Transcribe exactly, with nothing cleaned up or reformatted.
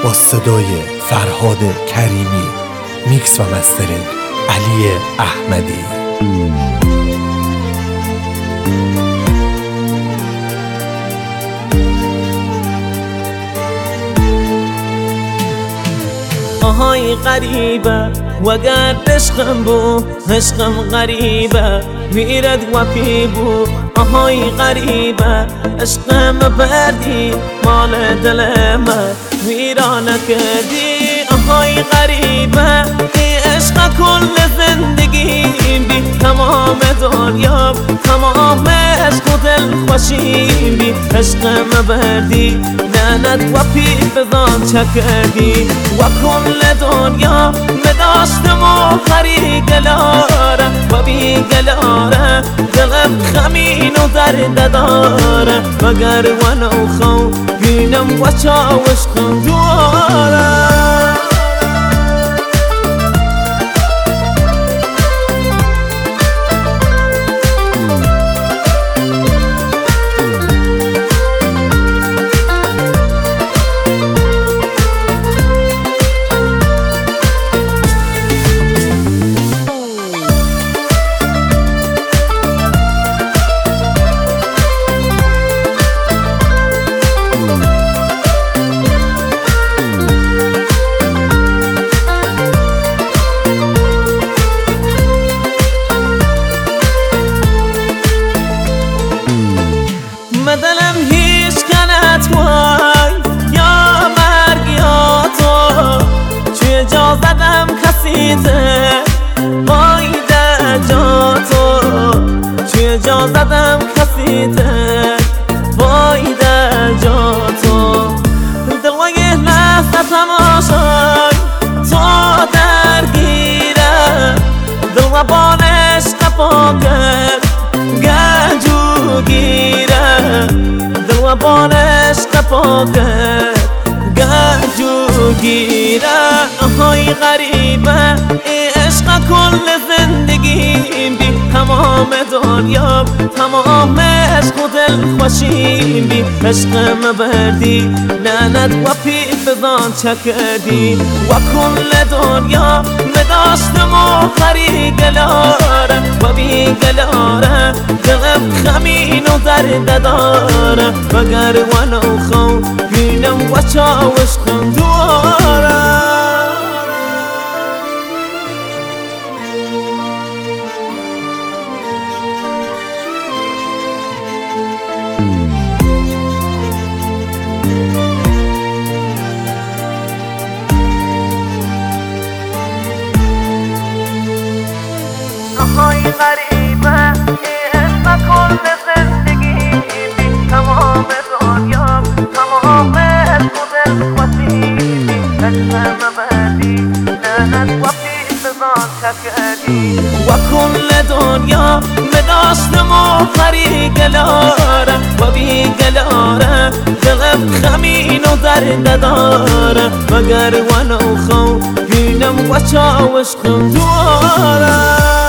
با صدای فرهاد کریمی، میکس و مسترینگ علی احمدی. آهای غریبه وگر عشقم بو عشقم غریبه میرد و پی بو. آهای غریبه عشقم بردی مال دل من ویران کردی. آهای غریبه ای عشق کل زندگی بی تمام دنیا تمام عشق و دل خوشی بی. عشقم بردی لعنت و پی بزان چه کردی و کل دنیا بداشتم و خری گلاره و بی گلاره دلم خمین و درد داره مگر و نوخو بینم و چاوش خم دواره. دلم هیچ کنت وای یا مرگ یا تو چه جا زدم کسی ده وای ده جا تو چه جا زدم کسی ده وای ده جا تو دلوی لحظه تماشای تو درگیره دل و بانش قفا کرد گنجو گیره دل و بانش قفا کرد گنجو گیره. آهای غریبه ای عشق کل زندگی بی تمام دنیا تمام عشق و دل خوشی بی. عشقم بردی لعنت و پی بزان چه کردی و کل دنیا بداشتم و خری گلاره و بی گلاره دلم خمین و درد داره مگر و نوخو بینم و چاوش خم دواره. آهای غریبه ای عشق کل زندگی بی تمام دنیا تمام عشق و دل خوشی بی. عشقم بردی لعنت و پی بزان چه کردی و کل دنیا بداشتم و خری گلاره و بی گلاره دلم خمین و درد داره مگر و نوخو بینم و چاوش خم دواره.